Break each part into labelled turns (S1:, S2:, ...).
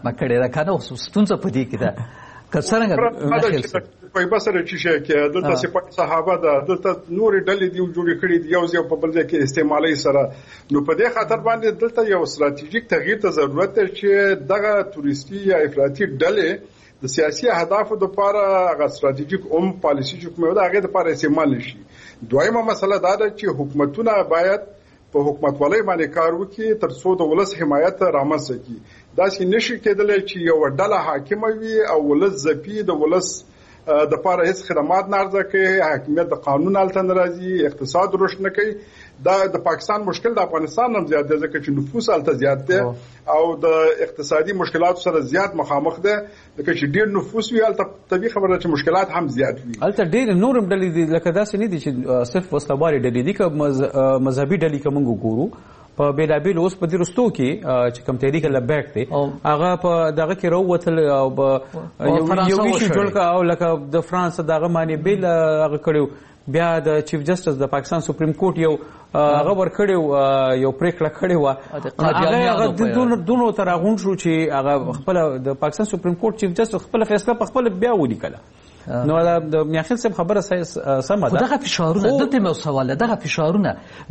S1: ختمه کړې ده کنه ستونزه په دې کې ده که څنګه
S2: په بسره چې شي کې دلته صحابه ده دلته نور ډلې دی جوړې کړې دی یو ځای په بل ځای کې استعمالي سره نو په دې خاطر باندې دلته یو ستراتیژیک تغییر ته ضرورت ده چې دغه توريستي یا افراطي ډلې د سیاسي اهدافو لپاره هغه ستراتیژیک پالیسي چې کومه ده هغه لپاره استعمال شي. دویمه مسله دا ده چې حکومتونه باید په حکومتولۍ باندې کار وکړي ترڅو د ولس حمایت رامنځته کړي. دا چې نشي کېدلی چې یو ډله حاکم وي او ولس ځپي د ولس د لپاره هیڅ خدمات نه عرضه کوي حاکمیت د قانون الته ناراضي اقتصاد رشد نه کوي. دا د پاکستان مشکل د افغانستان هم زیات دی ځکه چې نفوس الته زیات دی او د اقتصادي مشکلاتو سره زیات مخامخ دی ځکه چې ډیر نفوس وي الته طبيعي خبره چې مشکلات هم زیات وي.
S3: الته ډیر نورم ډلې دي لکه داسې نه دي چې صرف وسلواري ډلې دي که مذهبي ډلې کوم ګورو په بیلابیل اوس په درستو کې چې کوم تحریک لبیک دی هغه په دغه کې راووتل او یو ویشي جوړ کا او لکه د فرانس دغه معنی بیل هغه کړو بیا د چیف جسټس د پاکستان سپریم کورټ یو هغه ور کړو یو پریکړه کړې و هغه دونو تر غون شو چې هغه خپل د پاکستان سپریم کورټ چیف جسټس خپل فیصله په خپل بیا ولیکله. نو د میاخیل صاحب خبره سمه ده.
S1: دغه فشارونه دلته مو سوال دغه فشارونه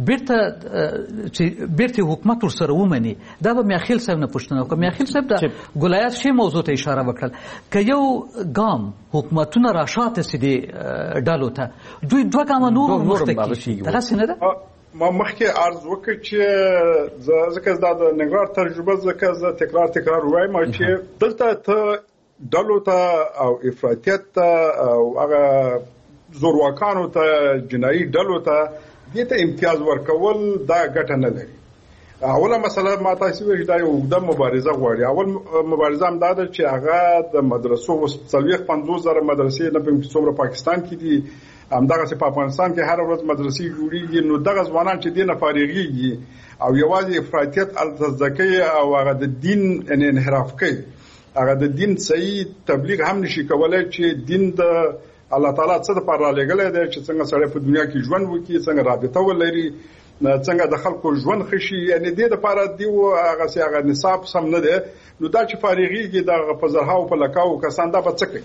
S1: بیرته حکومت ور سره ومني دا به میاخیل صاحب نه پوښتنه وکړه. میاخیل صاحب د ولایت شی موضوع ته اشاره وکړل که یو ګام حکومتونه راشاته سدي ډالو ته دوی دوه ګام نور مخته کیږي دغه څنګه ده.
S2: ما مخکې عرض وکړ چې ځکه دا د نګران تجربه ځکه تکرار وایم چې دلته ته ډلو ته او افراطیت ته او هغه زورواکانو ته جنایي ډلو ته دې ته امتیاز ورکول دا ګټه نه لري. اوله مسله ما تاسو ویل دا یو د مبارزه غواړي. اول مبارزه هم دا ده چې هغه د مدرسو 50,000 مدرسې نه په څومره پاکستان کې دي همدغه په افغانستان کې هر ورځ مدرسې جوړیږي نو دغه ځوانان چې دینه فارغيږي او یوازې افراطیت التزکیه او هغه د دین انحراف کوي هغه د دین صحیح تبلیغ هم نشي کولای چې دین د الله تعالی څخه د پاره لګلې ده چې څنګه سړی په دنیا کې ژوند وکړي څنګه رابطه ولري څنګه د خلکو ژوند خشي یعنی د لپاره دی هغه نصاب سم نه ده نو دا چې فارغيږي د پزرها او په لکاو کسان دا بچکي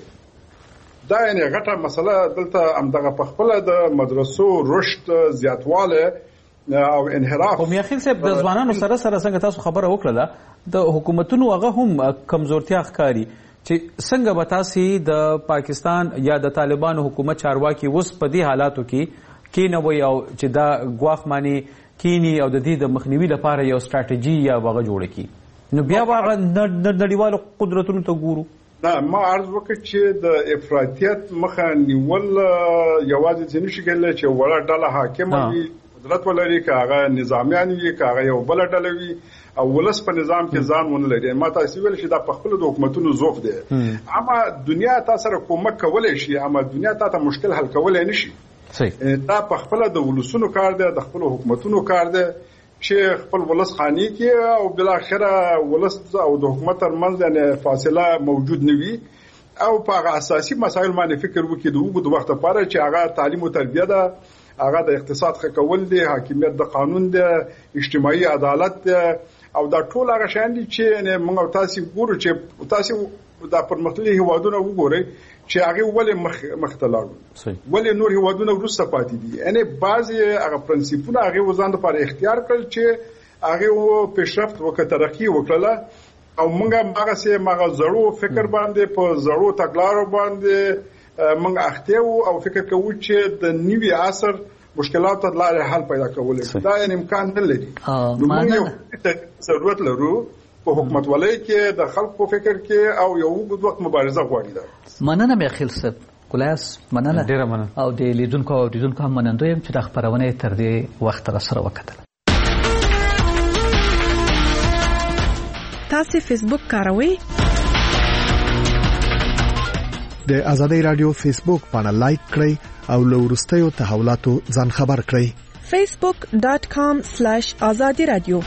S2: دا یعنی غټه مسله دلته همدغه په خپل د مدرسو رشد زیاتواله او انحراف.
S3: خو میاخیل صاحب د ځوانانو سره څنګه تاسو خبره وکړه د حکومتونو هغه هم کمزورتیا ښکاری چې څنګه به تاسو د پاکستان یا د طالبانو حکومت چارواکي وس په دې حالاتو کې کینوي او چې دا غواخ معنی کینی او د دې د مخنیوي لپاره یو ستراتیژي یا وغه جوړ کی نو بیا هغه نړیوالو قدرتونو ته ګورو.
S2: نه ما عرض وکړ چې د افراطیت مخه نیول یوازې ځنی شي کېدل چې وړه ډله حاکم وي قدرت ولري که هغه نظامیان وي که هغه یو بل ډله وي او ولس په نظام کې ځان ونه لري. ما تاسو ویل چې دا په خپل د حکومتونو ضعف دی اما دنیا تاسو سره کومک کولای شي اما دنیا تاسو مشکل حل کولای نشي. دا په خپل د ولسونو کار دی د خپل حکومتونو کار دی چې خپل ولس خاني کې او بل اخره ولس او د حکومت ترمنځ یعنی فاصله موجود نه وي او په اساسي مسایل باندې فکر وکړي د وګړو وخت لپاره چې هغه تعلیم او تربیه ده هغه د اقتصاد ښه کول دي حاکمیت د قانون ده اجتماعي عدالت ده او دا ټول هغه شان دي چې موږ تاسو ګورو چې تاسو دا پرمختللي هیوادونه وګورئ چې هغه ولې مختلف ولې نور هیوادونه ورسته پاتې دي یعنی بعضي هغه پرنسپونه هغه وزن لپاره اختیار کړل چې هغه پیشرفت وکړه ترقی وکړه او موږ هغه سه مغه زړو فکر باندې په زړو تګلارو باندې موږ اخته او فکر کوو چې د نیوي عصر مشکلات ته لاره حل پیدا کول دا یې امکان نه لري. موږ ضرورت لرو په حکومت ولای کې د خلکو فکر کې او یو وګړو وخت مبارزه غواړي. دا
S1: مننه میاخیل صاحب کلاس مننه
S3: ډیره مننه
S1: او د لیدونکو او اوریدونکو هم مننه یم چې د خبرونه تر دې وخت را سره وکړه.
S4: تاسو فیسبوک کاروئ؟
S5: د آزادۍ رادیو فیسبوک باندې لایک کړئ او له وروستیو تحولاتو ځان خبر کړئ.
S4: facebook.com/azadi radio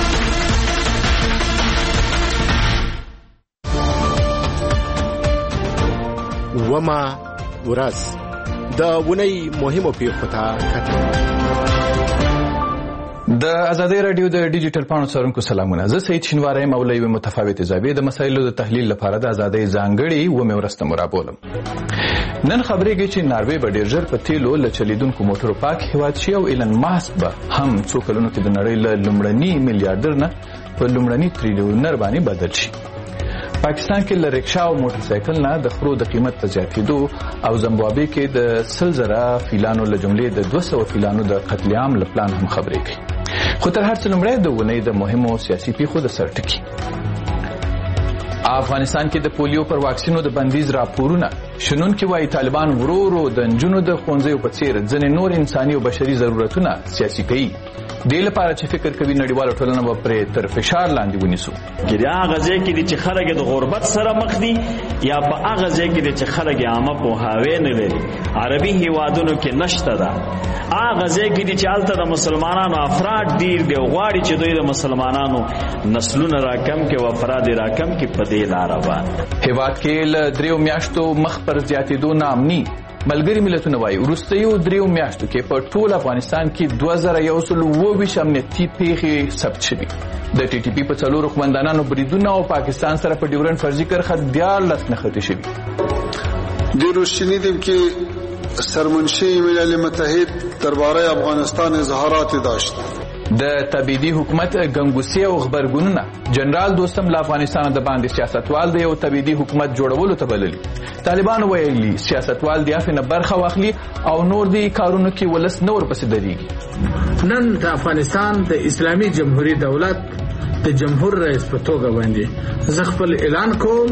S6: وما ورځ د ونی مهمو پیښو ته کتل.
S7: د ازادۍ رادیو د ډیجیټل پاڼو څارونکو سلامونه. زه سید شینواری یم او له یوې متفاوتې زاویې د مسایلو د تحلیل لپاره د ازادۍ ځانګړې اوومې ورځ ته مو رابولم. نن خبرېږي چې ناروې به ډېر ژر په تیلو له چلیدونکو موټرو پاک هېواد شي او ایلن ماسک به هم څو کلونو کې د نړۍ له لومړني میلیارډر نه په لومړني تریلیونر باندې بدل شي. پاکستان کې له رکشا او موټر سایکل نه د خرو د قیمت په زیاتېدو او زمبابوې کې د 100,000 فیلانو له جملې د 200 فیلانو د قتل عام له پلان هم خبرې کوي. خو تر هر څه لومړی د اونۍ د مهمو سیاسي پیښو د سر ټکي. افغانستان کې د پولیو پر واکسینو د بندیز راپورونه شنونکي وایي طالبان ورو ورو د نجونو د ښوونځیو په څیر ځینې نور انساني او بشري ضرورتونه سیاسي کوي. دې لپاره چې فکر کوي نړیواله ټولنه به پرې تر فشار لاندې ونیسو.
S8: هغه ځای کې دي چې خلک د غربت سره مخ دي یا په هغه ځای کې دي چې خلک عامه پوهاوی نه لري. عربي هیوادونو کې نشته ده. هغه ځای کې دي چې هلته د مسلمانانو افراد ډیر دي او غواړي چې دوی د مسلمانانو نسلونه راکم کې او افراد راکم کې په دې لار روان.
S7: هیواد کې له 3 میاشتو مخ پر زیاتېدو نامني ملګري ملتونه وایي وروستیو 3 میاشتو کې په ټول افغانستان کې 2124 امنیتي پیښې ثبت شوي. د ټي ټي پي په 4 قومندانانو بریدونه او پاکستان سره په ډیورنډ فرضي کرښه 14 نښتې شوي.
S9: دیروز شنیدیم که سرمنشی ملل متحد درباره افغانستان اظهاراتی داشت.
S7: د تبعیدي حکومت ګنګوسي او خبرګونونه جنرال دوستم له افغانستان د باندې سیاستوال د یو تبعیدي حکومت جوړولو ته بللي. طالبانو ویلي سیاستوال د افنه برخه واخلي او نور دي کارونو کې ولس نور پسې درېږي.
S10: نن د افغانستان د اسلامي جمهوریت دولت د جمهور رئیس په توګه باندې زه خپل اعلان کوم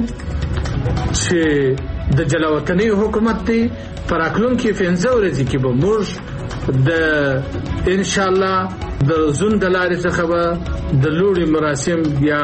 S10: چې د جلاوطنۍ حکومت دی پر راتلونکي 15 ورځې کې به موږ د ان شاء الله د زون د لارې څخه به د لوړي مراسم یا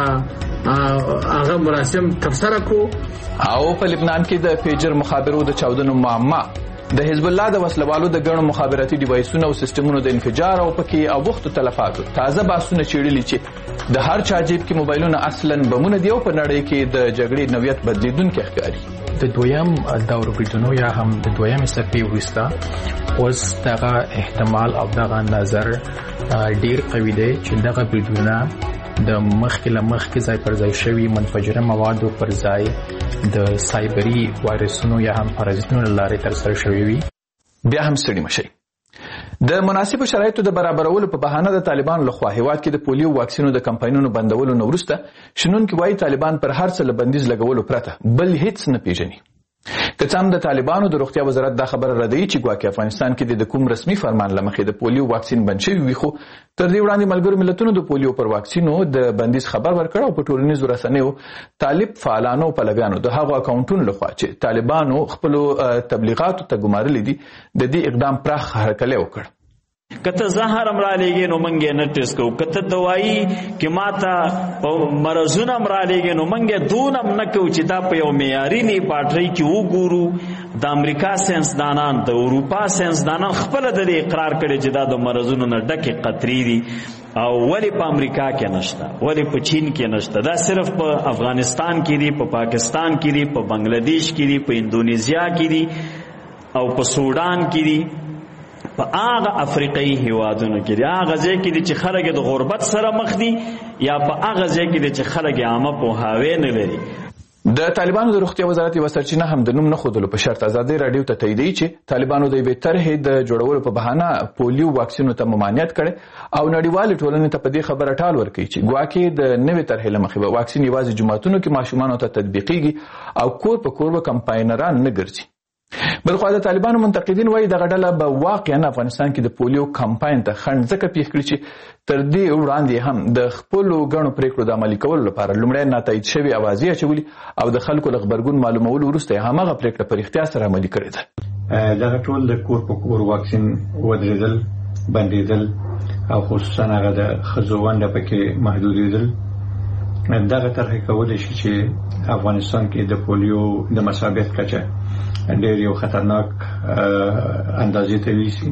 S10: هغه مراسم ترسره کو.
S7: او په لبنان کې د پیجر مخابرو د چاودنو معما د حزب الله د وسلوالو د ګڼو مخابراتي ډیوایسونو او سیستمونو د انفجار او پکې او وختو تلفاتو تازه باسونه چیرلي چې د هر چا جیب کې موبایلونه اصلاً بمونه دی او په نړۍ کې د جګړې نوعیت بدلیدونکي ښکاري.
S11: د دویم دور بریدونو یا هم د دویم څپې وروسته اوس دغه احتمال او دغه نظر ډیر قوي دی چې دغه بریدونه د مخکې له مخکې ځای پر ځای شوي منفجره موادو پر ځای د سایبري وایرسونو یا هم پارازیتونو له لارې ترسره شوي وي.
S7: بیا هم ستړي مه شئ. د مناسبو شرایطو د برابرولو په بهانه د طالبانو لخوا هیواد کې د پولیو واکسینو د کمپاینونو بندولو نه وروسته شنونکي وایي طالبان پر هر څه له بندیز لګولو پرته بل هیڅ نه پیژني. که څه هم د طالبانو د روغتیا وزارت دا خبره ردوي چې ګواکې افغانستان کې د کوم رسمي فرمان له مخې د پولیو واکسین بند شوی وي، خو تر دې وړاندې ملګرو ملتونو د پولیو پر واکسینو د بندیز خبر ورکړ او په ټولنیزو رسنیو طالب فعالانو او پلویانو د هغو اکاونټونو لخوا چې طالبانو خپلو تبلیغاتو ته ګمارلي دي د دې اقدام پراخ هرکلی وکړ.
S8: کته زهر امرا لګي نو منګه نه ټیسټ کو، کته دوايي کې ماته مرزونه امرا لګي نو منګه دونم نه کو چې دا په یو معیاري نه پټري کې وګورو. د امریکا ساينسدانان د اروپا ساينسدانان خپل د اقرار کړي چې دا د مرزونو نه ډکه قطري دي او ولی په امریکا کې نشته، ولی په چین کې نشته، دا صرف په افغانستان کې دي، په پاکستان کې دي، په بنگلاديش کې دي، په اندونیزیا کې دي او په سودان کې دي، په هغه افریقایي هیوادونو کې دي، هغه ځای کې دي چې خلک د غربت سره مخ دي یا په هغه ځای کې دي چې خلک عامه پوهاوی نه لري.
S7: د طالبانو د روغتیا وزارت یوه سرچینه هم د نوم نه ښودلو په شرط ازادۍ راډیو ته تاییدوي چې طالبانو د یوې طرحې د جوړولو په بهانه پولیو واکسینو ته ممانعت کړی او نړیوالې ټولنې ته په دې خبره ټال ورکوي چې ګواکې د نوې طرحې له مخې به واکسین یوازې جوماتونو کې ماشومانو ته تطبیقیږي او کور په کور به کمپاینران نه ګرځي. بلخوا د طالبانو منتقدین وایي دغه ډله به واقعا افغانستان کې د پولیو کمپاین ته خنډ ځکه پیښ کړي چې تر دې وړاندې هم د خپلو ګڼو پریکړو د عملي کولو لپاره لومړی ناتایید شوې اوازې اچولي او د خلکو له غبرګون معلومولو وروسته یې هماغه پریکړه په رښتیا سره عملي کړې ده.
S12: دغه ټول د کور په کور واکسین ودرېدل، بندېدل او خصوصا هغه د ښځو ونډه پکې محدودېدل دغه طرحې کولی شي چې افغانستان کې د پولیو د مصابیت کچه ډېر یو خطرناک اندازې ته ویسي،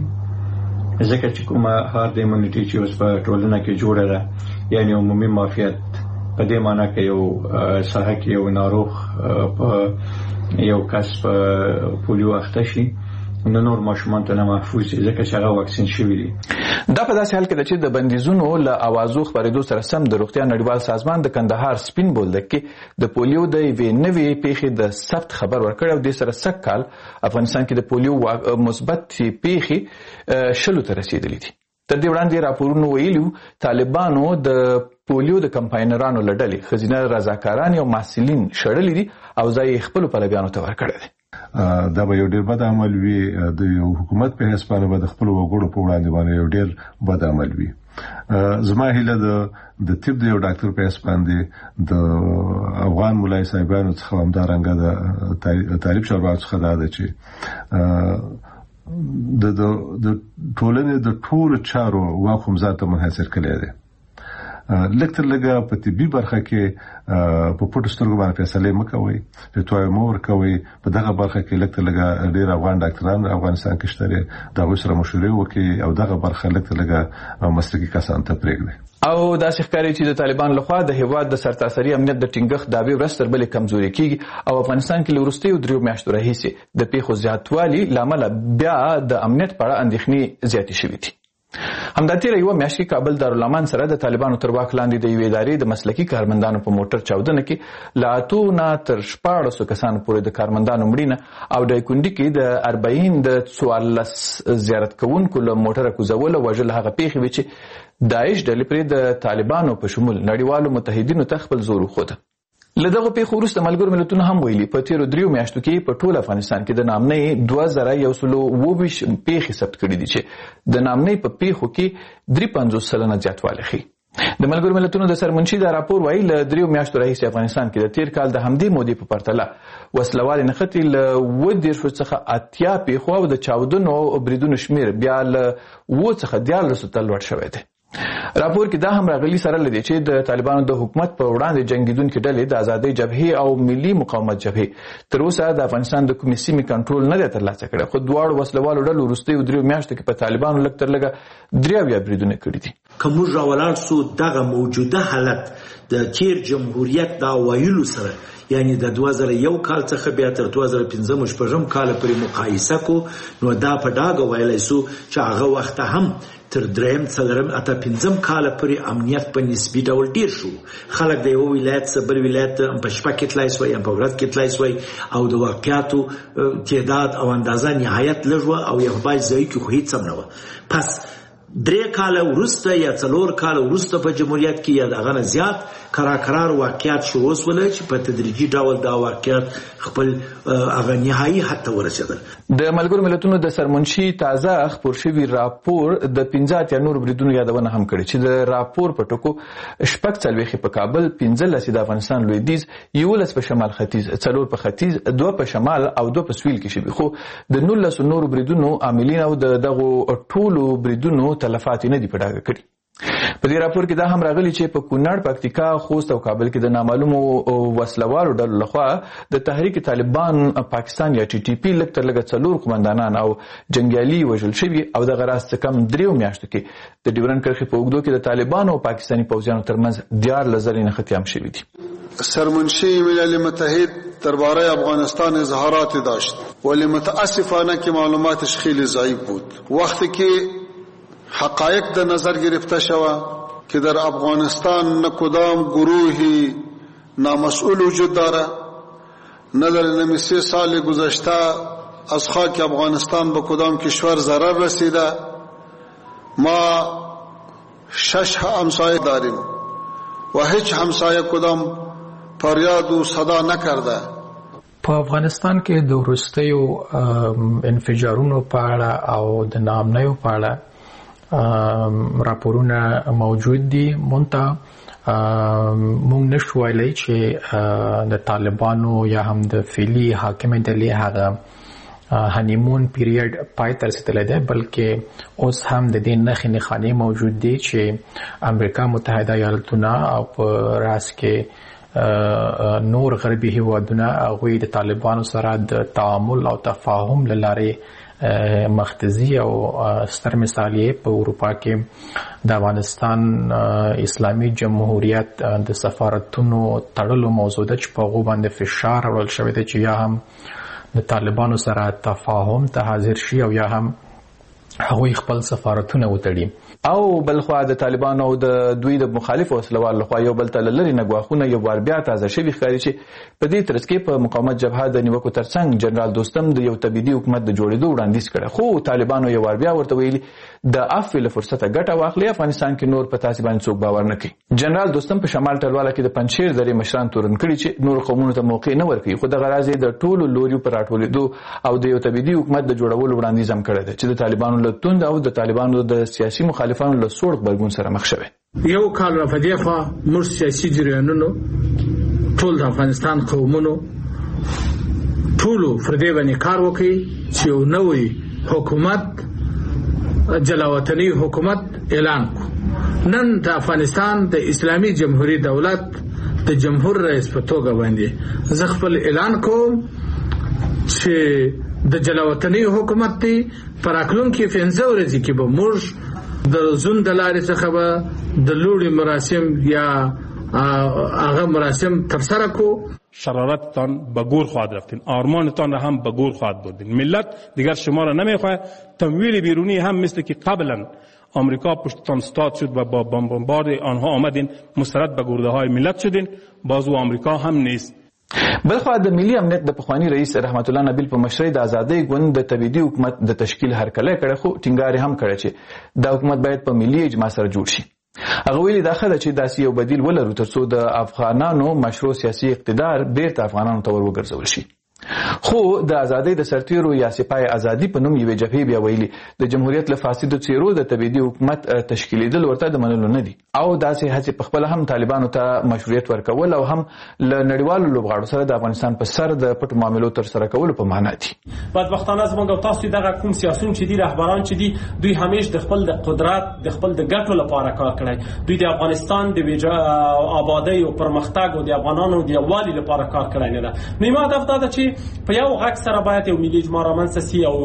S12: ځکه چې کومه هارد ایمونیټي چې اوس په ټولنه کې جوړه ده، یعنې عمومي معافیت په دې معنی کې یو ساحه کې یو ناروغ په یو کس په پولیو اخته شي نو نور ماشومان ته نه محفوظ دي ځکه چې هغه واکسین شوي دي.
S7: دا په داسې حال کې ده چې د بندیزونو له اوازو خپرېدو سره سم د روغتیا نړیوال سازمان د کندهار سپین بولدک کې د پولیو د یوې نوې پیښې د ثبت خبر ورکړی او دې سره سږ کال افغانستان کې د پولیو مثبت پیښې 10 ته رسېدلې دي. تر دې وړاندې راپورونو ویلي طالبانو د پولیو د کمپاینرانو له ډلې ښځینه رضاکاران او محصلین شړلي دي او ځای یې خپلو پلویانو ته ورکړی دی.
S13: دا به یو ډیر بد عمل وي د یو حکومت په حساب باندې د خپل وګړو په وړاندې باندې یو ډیر بد عمل وي. زما هیله د طب د یو ډاکټر په حساب باندې د افغان مولای صاحبانو څخه همدارنګه د طالب شربات څخه دا ده چې د ټولنې د ټولو چارو واکوم ذاته منحصر کړی دی. لکتر لګه په طبي برخه کې په پټو سترګو باندې فیصله مکوئ، فتوی مو ورکوئ. په دغه برخه کې لکتر لګه ډیر افغان ډاکټران افغانستان کې شته، دا سره مشورې وکړي او دغه برخه لکتر لګه مسلکي کسان ته پرېږدي.
S7: او داسې ښکاري چې د طالبانو لخوا د هیواد د سرتاسري امنیت د ټینګښت دعوې ورځ تر بلې کمزوري کیږي او افغانستان کې له وروستیو 3 میاشتو راهیسې د پیښو زیاتوالي له امله بیا د امنیت په اړه اندېښنې زیاتې شوې دي. همدا تیره یوه میاشت کې کابل دارالامان سره د طالبانو تر واک لاندې د یوې ادارې د مسلکي کارمندانو په موټر چاودنه کې له 8 نه تر 14 کسانو پورې د کارمندانو مړینه او دایکنډي کې د 40 د 14 زیارت کوونکو له موټره کوزول او وژل هغه پیښې وې چې داعش ډلې پرې د طالبانو په شمول نړیوالو متحدینو ته خپل زور وښوده. له دغه پیښو وروسته ملګرو ملتونو هم ویلي په تیرو 3 میاشتو کې په ټول افغانستان کې د نامنۍ 2124 پیښې ثبت کړي دي چې د نامنۍ په پیښو کې 53% زیاتوالی ښیي. د ملګرو ملتونو د سرمنشي دا راپور وایي له 3 میاشتو راهیسې افغانستان کې د تیر کال د همدې مودې په پرتله وسلوالې نښتې له 10 څخه 80 پیښو او د چاودنو او بریدونو شمیر بیا له 7 څخه 14 ته لوړ شوی دی. راپور کې دا هم راغلي سره لدی چې د طالبانو د حکومت په وړاندې جنگیدونکو ډلې د آزادۍ جبهې او ملي مقاومت جبهې تر اوسه د افغانستان د کومې سیمې کنټرول نه دی ترلاسه کړی، خو دواړو وسلوالو ډلو وروستیو 3 میاشتو کې په طالبانو لږ تر لږه 3 بریدونه کړي دي.
S14: که موږ راولاړ سو دغه موجوده حالت د تیر جمهوریت د وایلو سره یعنی د 2001 کال څخه بیا تر 2015 شپږم کال پورې مقایسه کو نو دا په ډاګه ویلای سو چې هغه وخت هم تر 3 څلورم اته 5 کال پورې امنیت په نسبی ډول ډیر شو. خلک د یو ولایت څخه بل ولایت په شپه کې تلای سوی، په ورځ کې تلای سوی او د واقعیاتو تعداد او اندازه نهایت لږ او یو بای ځای کې خو هیڅ هم نه و. پس 3 کال وروسته یا 4 کال وروسته په جمهوریت کې یا دغه نه زیات قرار واقعیات شروع وسول چې په تدریجي ډول دا واقعیات خپل هغه نهایي حد ته ورسېدل.
S7: د ملګرو ملتونو د سرمنشي تازه خپور شوی راپور د 15 نور بریدونو یادونه هم کړې چې د راپور په ټکو 4 په کابل، 15 د افغانستان لویدیځ، 11 په شمال ختیځ، 4 په ختیځ، 2 په شمال او 2 په سویل کې شوي. خو د 19 نور بریدونو عاملین او دغه ټولو بریدونو تلفات نه دي په ډاګه کړي. په دې راپور کې دا هم راغلی چې په کونړ، پکتیکا، خوست او کابل کې د نامعلومو وسلوالو ډلو لخوا د تحریک طالبان پاکستان یا TTP لږ تر لږه 4 قومندانان او جنګیالي وژل شوي او دغه راز څه کم 3 میاشتو کې د ډیورنډ کرښې په اوږدو کې د طالبانو او پاکستاني پوځیانو ترمنځ 14 ځلې نښتې هم شوي دي.
S9: سرمنشی ملل متحد درباره افغانستان اظهاراتی داشت ولی متاسفانه که معلوماتش خیلی ضعیف بود. وقتی که حقایق در نظر گرفته شود که در افغانستان نه کدام گروهی نامسئول وجود دارد، نه در 3 سال گذشته از خاک افغانستان به کدام کشور ضرر رسیده. ما 6 همسایه داریم و هیچ همسایه کدام فریاد و صدا نکرده.
S11: په افغانستان کې د وروستیو انفجارونو په اړه او د نامنیو په اړه راپورونه موجود دي. مونږ نشو ویلی چې د طالبانو یا هم د فعلي حاکمې ډلې هغه هنیمون پیریډ پای ته رسېدلی دی، بلکې اوس هم د دې نښې نښانې موجود دي چې امریکا متحده ایالتونه او په راس کې نور غربي هیوادونه هغوی د طالبانو سره د تعامل او تفاهم له لارې مختزی او ستر مثال یې په اروپا کې د افغانستان اسلامي جمهوریت د سفارتونو تړلو موضوع ده چې په هغو باندې فشار راوړل شوی دی چې یا هم د طالبانو سره تفاهم ته حاضر شي او یا هم هغوی خپل سفارتونه وتړي.
S7: او بلخوا د طالبانو او د دوی د مخالفو وسلوال لخوا یو بل ته لری نګواخونه یو بار بیا تازه شوي ښکاري چې په دې ترڅ کې په مقاومت جبهه د نیوکو ترڅنګ جنرال دوستم د یو تبعیدي حکومت د جوړېدو وړاندیز کړی، خو طالبانو یو بار بیا ورته ویلي د عفو له فرصته ګټه واخلي، افغانستان کې نور په تاسو باندې څوک باور نه کوي. جنرال دوستم په شمال ټلواله کې د پنجشیر درې مشران تورن کړي چې نور قومونو ته موقع نه ورکوي، خو د غراض د ټولو لوریو پر راټولېدو او د یو تبعیدي حکومت د جوړولو وړاندیز هم کړی دی چې د طالبانو له توند او د طالبانو د سیاسي مخالفانو له سوړ غبرګون سره مخ شوی.
S10: یو کال را پدې خوا موږ سیاسي جریانونو ټول د افغانستان قومونو ټولو پر دې باندې کار وکړي چې یو نوی حکومت جلاوطني حکومت اعلان کړو. نن د افغانستان د اسلامي جمهوریت دولت د جمهور رئیس په توګه باندې زه خپل اعلان کوم چې د جلاوطني حکومت دی پر راتلونکي 15 ورځې کې به موږ د زون د لارې څخه به د لوړي مراسم یا هغه مراسم ترسره کو.
S15: شرارتتان به گور خواهد رفتین، آرمانتان را هم به گور خواهد بردین. ملت دیگر شما را نمیخواهد. تمویل بیرونی هم مثل که قبلا آمریکا پشتتان ستاد شد و با بمبارد آنها آمدین مسترد به گرده های ملت شدین، بازو آمریکا هم نیست.
S7: بلخوا د ملي امنیت د پخوانی رئیس رحمت الله نبیل په مشرۍ د ازادۍ ګوند د تبعیدي حکومت د تشکیل هرکلی کړی، خو ټینګار هم کړی چې دا حکومت باید په ملي اجماع سره جوړ شي. هغه ویلي دا ښه ده چې داسې یو بدیل ولرو ترڅو د افغانانو مشروع سیاسي اقتدار بیرته افغانانو ته ور وګرځول شي. خو د ازادۍ د سرتیرو یا سپاه ازادي په نوم یوې جبهې بیا ویلي د جمهوریت له فاسدو څیرو د تبعیدي حکومت تشکیلیدل ورته د منلو نه دي او داسې هڅې په خپله هم طالبانو ته مشروعیت ورکول او هم له نړیوالو لوبغاړو سره د افغانستان په سر د پټو معاملو ترسره کولو په معنا دي.
S16: بدبختانه زموږ او تاسو دغه کوم سیاسون چې دي رهبران چې دي دوی همیش د خپل د قدرت د خپل د ګټو لپاره کار کړی، دوی د افغانستان د آبادی او پرمختګ او د افغانانو د یووالي لپاره کار کړی نه ده. نو ما هدف دا ده چې په یو غږ سره باید یو ملي اجماع رامنځته سي او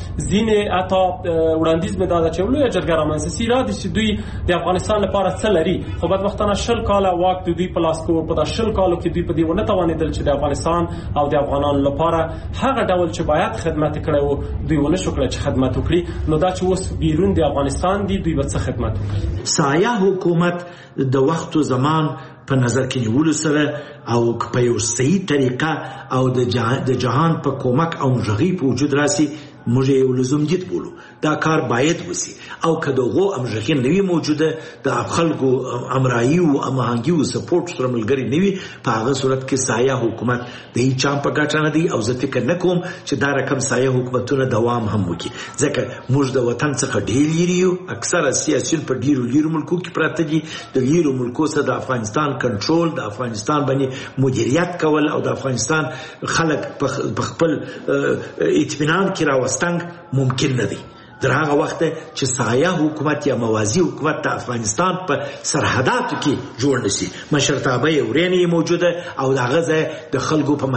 S16: ځینې حتی وړاندیز مې دا ده چې لویه جرګه رامنځته سي را دي چې دوی د افغانستان لپاره څه لري، خو بدبختانه 20 کاله واک د دوی په لاس کې و. په دا 20 کالو کې دوی په دې ونه توانېدل چې د افغانستان او د افغانانو لپاره هغه ډول چې باید خدمت کړی و دوی ونه شو کړی چې خدمت وکړي. نو دا چې اوس بیرون د افغانستان دي دوی به څه خدمت وکړي.
S14: سایه حکومت د وخت او زمان په نظر کې نیولو سره او په یو صحیح طریقه او د جهان په کومک او مجغي په وجود راسي موږ یو لزوم دي بولو دا کار باید وسی او کداغو امژغي نوی موجوده د خلکو امرایي او امهنګي او سپورټ سره ملګری نوی په هغه صورت کې سایه حکومت د هیڅ چا په ګټه نه دی او زه فکر نه کوم چې دا رقم سایه حکومتونه دوام هم وکړي، ځکه موږ د وطن څخه ډیر لري اکثره سیاسيون په ډیرو ملکو کې پراته دي. د ډیرو ملکو سره د افغانستان کنټرول د افغانستان باندې مدیریت کول او د افغانستان خلک په خپل اطمینان کې راوستنګ ممکن نه دی. در هغه وخت چې سایه حکومت یا موازی حکومت د افغانستان په سرحداتو کې جوړ نشي، مشرتابه ورینه موجوده او دغه ځای د خلکو په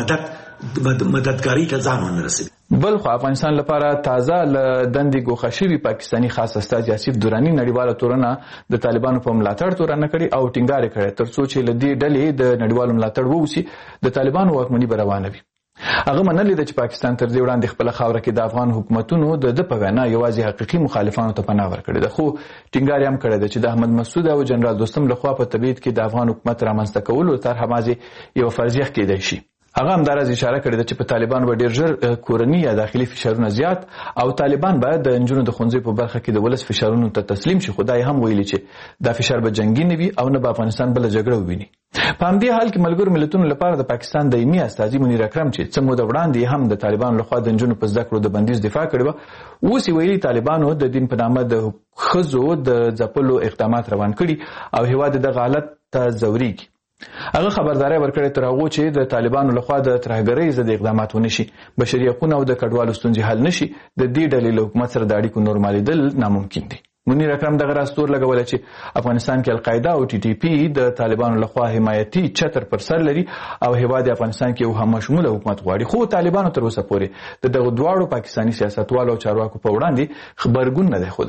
S14: مددګاری ته ځان ونرسي.
S7: بل خو افغانستان لپاره تازه ل دندې ګوښه شوي پاکستاني خاص استاذ یاسف دورانی نړیواله تورنه د طالبانو په ملاتړ تورنه کړي او ټینګار کړي ترڅو چې ل دې ډلې د نړیوالو ملاتړ ووسی د طالبانو واکمني به روانه وي. هغه منلي ده چې پاکستان تر دې وړاندې خپل خاوره کې د افغان حکومتونو د په وینا یوازې حقیقي مخالفانو ته پناه ورکړې ده، خو ټینګار هم کړی ده چې د احمد مسعود او جنرال دوستم لخوا په تبعید کې د افغان حکومت رامنځته کولو طرحه مازې یو فرضیه کېدای شي. هغه هم دراز اشاره کړې ده چې په طالبان به ډیر ژر کورني یا داخلي فشارونه زیات او طالبان باید د نجونو د ښوونځي په برخه کې د ولس فشارونو ته تسلیم شي. خدای هم ویلي چې دا فشار به جنگي نه وي او نه به افغانستان بل جګړه وویني. په همدې حال کې ملګرو ملتونو لپاره د پاکستان دایمي استازي منیر اکرم چې څه موده وړاندې هم د طالبانو لخوا د نجونو په زده کړو د بندیز دفاع کړې وه، اوس یې ویلي طالبانو د دین په نامه د ښځو د ځپلو اقدامات روان کړي او هېواد دغه حالت ته ځورېږي. هغه خبرداری ورکړی تر هغو چې د طالبانو لخوا د ترهګرۍ ضد اقدامات ونه شي، بشري حقونه او د کډوالو ستونزې حل نه شي، د دې ډلې له حکومت سره د اړیکو نورمالېدل ناممکن دي. منیر اکرم دغه راز تور لګولی چې افغانستان کې القاعده او ټي ټي پي د طالبانو لخوا حمایتي چتر پر سر لري او هیواد افغانستان کې یو همشموله حکومت غواړي، خو طالبانو تر اوسه پورې د دغه دواړو پاکستاني سیاستوالو او چارواکو په وړاندې خبرګون نه دی ښودلی.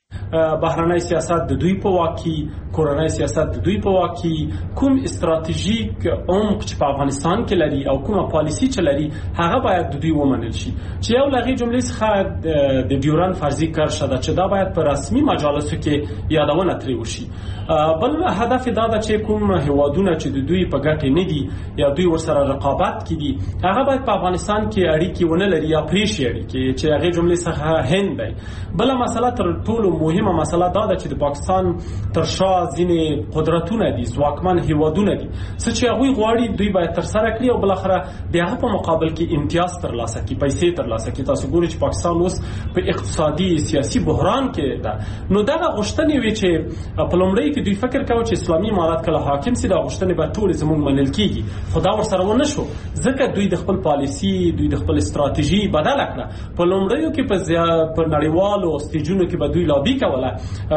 S16: بهرنی سیاست د دوی په واک کې، کورنی سیاست د دوی په واک کې، کوم استراتیژیک عمق چې په افغانستان کې لري او کومه پالیسی چې لري هغه باید د دوی ومنل شي. چې یو لغې جملې څخه د ډیورند فرضي کرښه ده چې دا باید په رسمي مجالسو کې یادونه ترې وشي. بل هدف دا ده چې کوم هیوادونه چې د دوی په ګټه نه دي یا دوی ورسره رقابت کې دي هغه باید په افغانستان کې اړیکې ونه لري یا پرې شي اړیکې، چې هغې جملې څخه هند دی. بله مسله تر ټولو مهمه مسله دا ده چې د پاکستان تر شا ځینې قدرتونه دي، ځواکمن هیوادونه دي، څه چې هغوی غواړي دوی باید ترسره کړي او بالاخره د هغه په مقابل کې امتیاز ترلاسه کړي، پیسې ترلاسه کړي. تاسو ګورئ چې پاکستان اوس په اقتصادي سیاسي بحران کې ده. نو دغه غوښتنې وې چې په لومړۍ کې دوی فکر کاوه چې اسلامي امارات کله حاکم سي دا غوښتنې به ټولې زموږ منل کېږي، خو دا ورسره ونه شو ځکه دوی د خپل پالیسي، دوی د خپل استراتیژي بدله کړه. په لومړیو کې په نړیوالو سټیجونو کې به دوی لابي کوله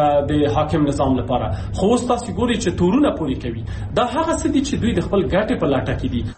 S16: د حاکم نظام لپاره، خو اوس تاسو ګورئ چې تورونه پورې کوي. دا هغه څه دي چې دوی د خپل ګټې په لټه کې دي.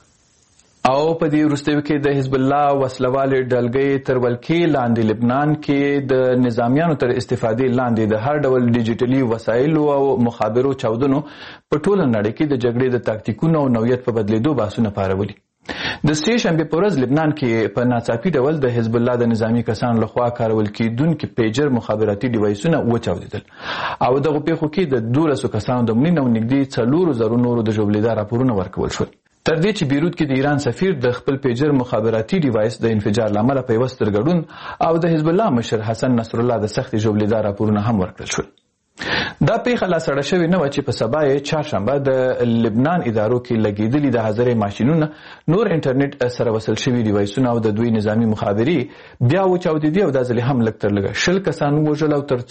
S7: او په دې وروستیو کې د حزب الله وسلوالې ډلګۍ تر ولکې لاندې لبنان کې د نظامیانو تر استفادې لاندې د هر ډول ډیجیټلي وسایلو او مخابرو چاودنو په ټوله نړۍ کې د جګړې د تاکتیکونو او نوعیت په بدلیدو بحثونه پارولي. د سې شنبې په ورځ لبنان کې په ناڅاپي ډول د حزب الله د نظامی کسانو لخوا کارول کېدونکي پیجر مخابراتي ډیوایسونه وچاودېدل او دغه پیښو کې د 1200 کسانو د مړینې او نږدې 4000 نورو د ژوبلېدا راپورونه ورکول شول. تر دې چې بیروت کې د ایران سفیر د خپل پیجر مخابراتي ډیوایس د انفجار لامل په یو ستر ګډون او د حزب الله مشر حسن نصر الله د سختي ژوبلېدا راپورونه هم ورکړل شول. دا پیښه لا سړه شوې نه و چې په سبا یې چهارشنبه د لبنان ادارو کې لګېدلي د هزارې ماشینونه، نور انټرنیټ سره وصل شوي ډیوایسونه او د دوی نظامي مخابرې بیا وچاودېدې او دا ځلې هم لږ تر لږه 10 کسان ووژل او تر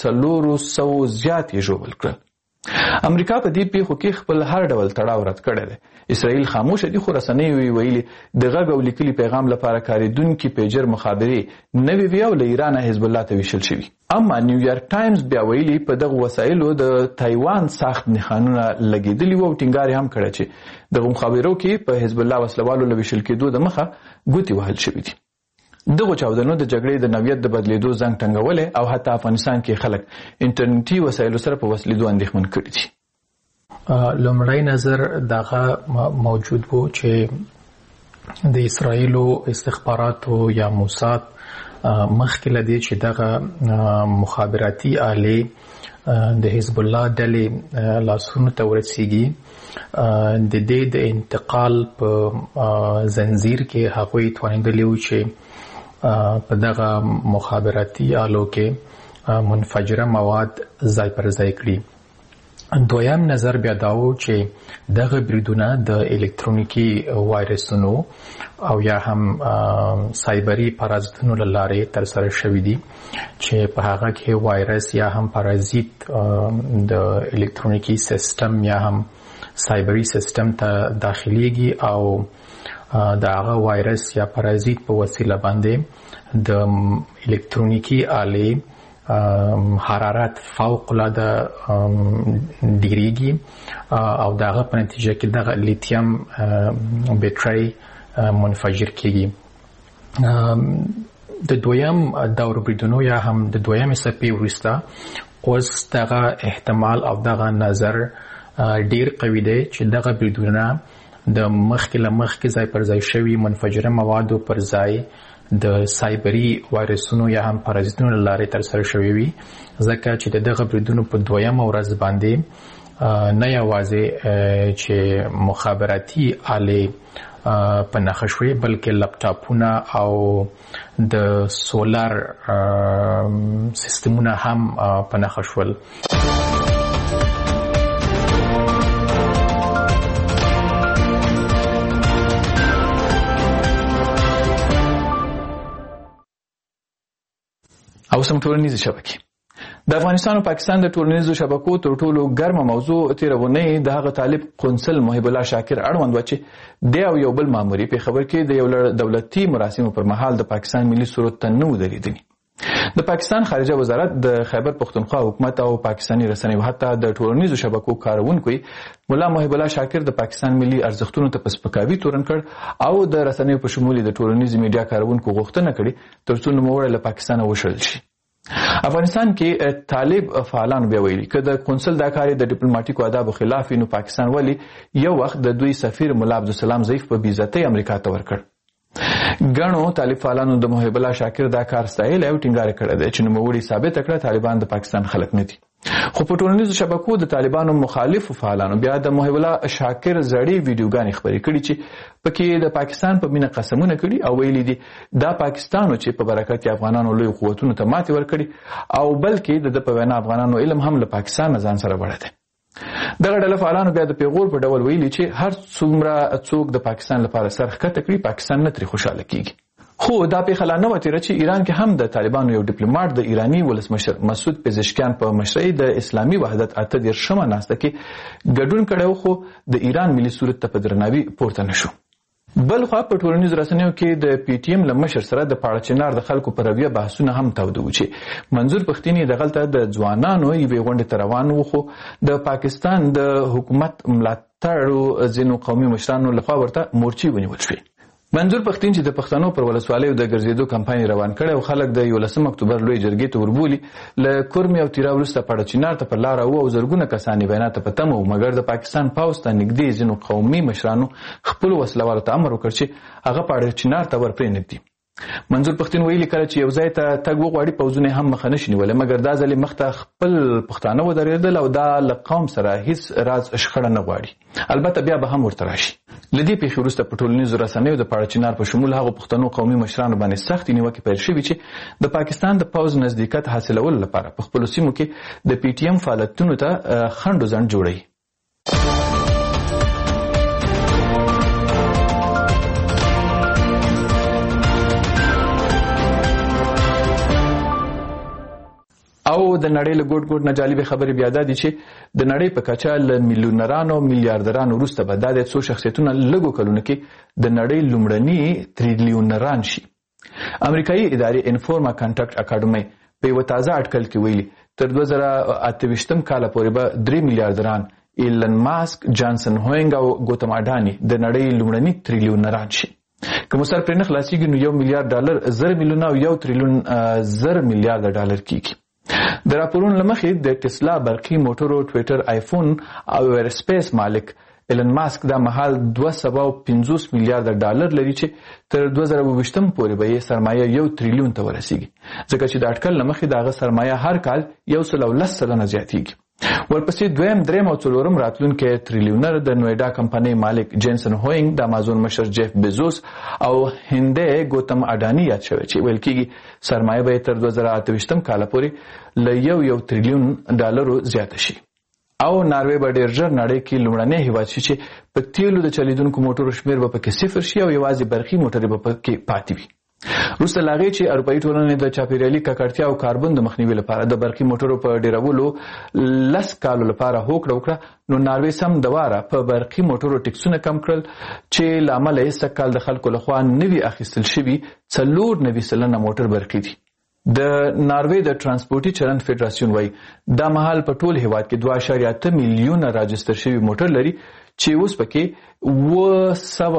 S7: 400 زیات یې ژوبل کړل. امریکا په دې پیښو کې خپل هر ډول تړاو رد کړی دی. اسرائیل خاموشه دي، خو رسنۍ ویلي د غږ او لیکلي پیغام لپاره کارېدونکي پیجر مخابرې نوې وي او له ایرانه حزب الله ته ویشل شوي. اما نیویارک ټایمز بیا ویلي په دغه وسایلو د تایوان ساخت نښانونه لګېدلي وو او ټینګار یې هم کړی چې دغه مخابرو کې په حزب الله وسلوالو له ویشل کېدو د مخه ګوتې وهل شوي دي. دغه چاودنو د جګړې د نوعیت د بدلیدو زنګ ټنګولی او حتی افغانستان کې خلک انټرنیټي وسایلو سره په وسلیدو اندېښمن کړي دي.
S11: لومړی نظر دغه موجود وو چې د اسرائیلو استخباراتو یا موساد مخکې له دې چې دغه مخابراتي آلې د حزب الله ډلې لاسونو ته ورسیږي، د دې د انتقال په زنجیر کې هغوی توانېدلي وو چې په دغه مخابراتي آلو کې منفجره مواد ځای پر ځای کړي. دویم نظر بیا دا و چې دغه بریدونه د الکترونیکي وایرسونو او یا هم سایبري پارازیتونو له لارې ترسره شوي دي چې په هغه کې وایرس یا هم پارازیت د الکترونیکي سیستم یا هم سایبري سیستم ته داخليږي او د هغه وایرس یا پارازیت په وسیله باندې د الکترونیکي آلې حرارت فوق العاده ډیریږي او دغه په نتیجه کې دغه لیتیم بیټری منفجر کیږي. د دویم دور بریدونو یا هم د دویم څپې وروسته اوس دغه احتمال او دغه نظر ډیر قوي دی چې دغه بریدونه د مخکې له مخکې ځای پر ځای شوي منفجره موادو پر ځای د سایبري وایرسونو یا هم پارازیتونو له لارې ترسره شوي وي، ځکه چې د دغه بریدونو په دویمه ورځ باندې نه یوازې چې مخابراتي آلې په نښه شوې بلکې لپټاپونه او د سولار سیستمونه هم په نښه شول.
S7: او سم ټولنیزې شبکې د افغانستان او پاکستان د ټولنیزو شبکو تر ټولو ګرمه موضوع تېره اونۍ د هغه طالب قونسل محب الله شاکر اړوند و چې دی او یو بل ماموري په خبر کې د یو دولتي مراسمو پر مهال د پاکستان ملي سرود ته نه و درېدلي. د پاکستان خارجه وزارت د خیبر پختونخوا حکومت او پاکستاني رسنیو حتی د ټولنیزو شبکو کارونکو مولا محب الله شاکر د پاکستان ملي ارزښتونو ته په سپکاوي تورن کړ او د رسنیو په شمول د ټولنیزو میډیا کارونکو غوښتنه کړې ترڅو نوموړی له پاکستانه وشړل شي. افغانستان کې طالب فعالان بیا ویلي که د قونسل دا کار د ډیپلوماټیکو آدابو خلاف نو پاکستان ولی یو وخت د دوی سفیر مولا عبدالسلام ضعیف په بیزتۍ امریکا ته ورکړ. ګڼو طالب فعالانو د محب الله شاکر دا کار ستایلی او ټینګار کړی دی چې نوموړي ثابته کړه طالبان د پاکستان خلک نه دي. خو په ټولنیزو شبکو د طالبانو مخالفو فعالانو بیا د محب الله شاکر زړې ویډیوګانې خپرې کړي چې پکې د پاکستان په مینه قسمونه کړي او ویلي دي دا پاکستانو چې په برکت افغانانو لوی قوتونو ته ماتې ورکړي او بلکې د په وینا افغانانو علم هم له پاکستان نه ځان سره وړی دی. دغه ډله فعالانو بیا د پیغور په ډول ویلي چې هر څومره څوک د پاکستان لپاره سر ښکته کړي پاکستان نه ترې خوشحاله کیږي. خو دا پیښه لا نه وه تېره چې ایران کې هم د طالبانو یو ډیپلوماټ د ایراني ولسمشر مسعود پزشکیان په مشرۍ د اسلامي وحدت 38مه ناسته کې ګډون کړی خو د ایران ملي صورت ته په درناوي پورته نه شو. بل خوا په ټولنیزو رسنیو کې د پی ټی ایم له مشر سره د پاړه چنار د خلکو پر رویه بحثونه هم تاوده و چې منظور پښتینی دغلته د ځوانانو یوې غونډې ته روان و خو د پاکستان د حکومت ملاتړو ځینو قومي مشرانو لخوا ورته مورچې ونیول شوې. منظور پښتین چې د پښتنو پر ولسوالیو د ګرځېدو کمپاین روان کړی او خلک د 11 اکتوبر لوی جرګې ته وربولي له کورمې او تیرا وروسته پاړه چنار ته پر لاره و او زرګونه کسان یې بیانات په تمه و مګر د پاکستان پوځ ته نږدې ځینو قومي مشرانو خپلو وسلوالو ته امر وکړ چې هغه پاړه چنار ته ور پرېنږدي. منظور پښتین ویلي کله چې یو ځای ته تګ وغواړي پوځونه هم مخه نشي نیولی مګر دا ځلې مخته خپل پښتانه ودرېدل او دا له قوم سره هیڅ راز شخړه نه غواړي. البته بیا به هم ورته راشي. له دې پیښې وروسته په ټولنیزو رسنیو د پاړه چنار په شمول هغو پښتنو قومي مشرانو باندې سختې نیوکې پیل شوي چې د پاکستان د پوځ نزدېکت حاصلولو لپاره په خپلو سیمو کې د پی ټي ایم فعالیتونو ته خنډ و ځنډ جوړوي. او د نړۍ له ګوټ ګوټ نه جالبې خبرې بیا دا دي چې د نړۍ په کچه له میلیونرانو میلیاردرانو وروسته به دا د څو شخصیتونه لږو کلونو کې د نړۍ لومړني تریلیونران شي. امریکایي ادارې انفورما کانټاکټ اکاډمۍ په یوه تازه اټکل کې ویلي تر 2028 کاله پورې به 3 میلیاردران ایلن ماسک، جانسن هوینګ او ګوتم اډاني د نړۍ لومړني تریلیونران شي. که مو سر پرې نه خلاصېږي نو $1 میلیارډ 1000 میلیونه او 1 تریلیون 1000 میلیارده ډالر کیږي. د راپورونو له مخې د ټسلا برقي موټرو، ټویټر، آیفون او ایرسپیس مالک ایلن ماسک دا مهال 250 میلیارده ډالر لري چې تر 2022 پورې به یې سرمایه 1 تریلیون ته ورسیږي ځکه چې د اټکل له مخې دغه سرمایه هر کال 110 سلنه زیاتیږي. ورپسې دویم، دریم او څلورم راتلونکی تریلیونر د نویډا کمپنۍ مالک جینسن هوینګ، د امازون مشر جیف بیزوس او هندي ګوتم اډاني یاد شوی چې ویل کېږي سرمایه به تر 2028 کال پورې له 1 تریلیون ډالرو زیاته شي. او ناروې به ډېر ژر نړۍ کې لومړنی هیواد شي چې په تیلو د چلیدونکو موټرو شمېر به پکې 0 شي او یوازې برقي موټرې به پکې پاتې وي. وروسته له هغې چې اروپایي ټولنې د چاپېریالي ککړتیا او کاربن د مخنیوي لپاره د برقي موټرو په ډېرولو 10 کالو لپاره هوکړه وکړه نو ناروې سم دواره په برقي موټرو ټکسونه کم کړل چې له امله یې سږ کال د خلکو لخوا نوي اخیستل شوي 94 سلنه موټر برقي دي. د ناروې د ترانسپورټي چلند فدراسیون وایي دا مهال په ټول هیواد کې 2.8 میلیونه راجستر شوي موټر لري چې اوس پکې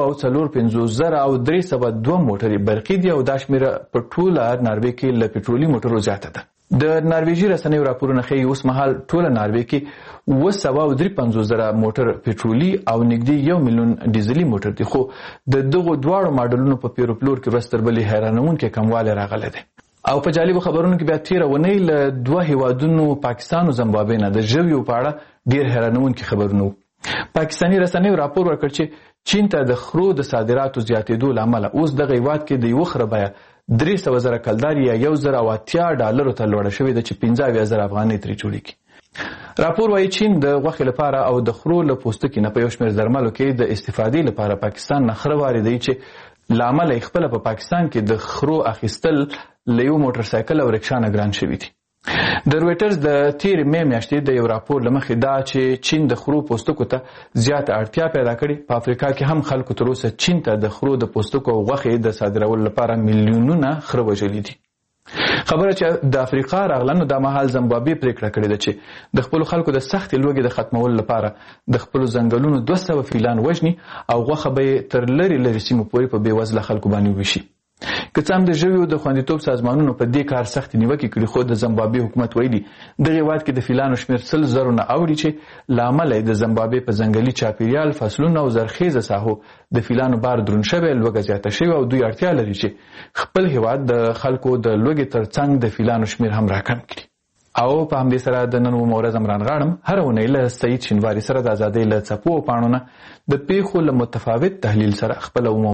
S7: 745,000 او 302 موټرې برقي دي او دا شمېره په ټوله ناروې کې له پټرولي موټرو زیاته ده. د نارویجي رسنیو راپورونه ښیي اوس مهال ټوله ناروې کې 753,000 موټر پټرولي او نږدې 1 میلیون ډیزلي موټر دي خو د دغو دواړو ماډلونو په پیرو پلور کې ورځ تر بلې حیرانوونکی کموالی راغلی دی. او په جالبو خبرونو کې بیا تیره اونۍ له 2 هیوادونو پاکستان او زمبابوې نه د ژویو په اړه ډېر حیرانوونکي خبرونه وو. پاکستاني رسنیو راپور ورکړ چې چین ته د خرو د صادراتو زیاتېدو له امله اوس دغه هیواد کې د یوه خره بیه 300,000 کلدار یا $1,080 ته لوړه شوې ده چې 15,000 افغانۍ ترې جوړېږي. راپور وایي چین د غوښې لپاره او د خرو له پوستکي نه په یو شمېر درملو کې د استفادې لپاره پاکستان نه خره واردوي چې له امله یې خپله په پاکستان کې د خرو اخیستل له یو موټر سایکل او رکشا نه ګران شوي دي. د رویټرز د تېرې مې میاشتې د یو راپور له مخې دا چې چین د خرو پوستکو ته زیاته اړتیا پیدا کړې. په افریقا کې هم خلکو تر اوسه چین ته د خرو د پوستکو او غوښې د صادرولو لپاره میلیونونه خره وژلي دي. خبره چې د افریقا راغله نو دا مهال زمبابوې پریکړه کړې ده چې د خپلو خلکو د سختې لوږې د ختمولو لپاره د خپلو ځنګلونو 200 فیلان وژني او غوښه به یې تر لرې لرې سیمو پورې په بېوزله خلکو باندې وویشي. که څه هم د ژویو د خوندیتوب سازمانونو په دې کار سخت نیوکې کړي، خو د زمبابوې حکومت ویلي دغه هیواد کې د فیلانو شمیر 100,000 نه اوړي چې لامل د زمبابوې په ځنګلي چاپیریال، فصلونو او زرخیزه ساحو د فیلانو بار دروند شوی، لوږه زیاته شوې او دوی اړتیا لري چې خپل هیواد د خلکو د لوږې ترڅنګ د فیلانو شمیر هم راکم کړي. او په همدې سره د نن ورځ عمران غاړم هر اونۍ له سعید شینواري سره د ازادۍ له څپو او پاڼو نه د پیښو له متفاوت تحلیل سره خپل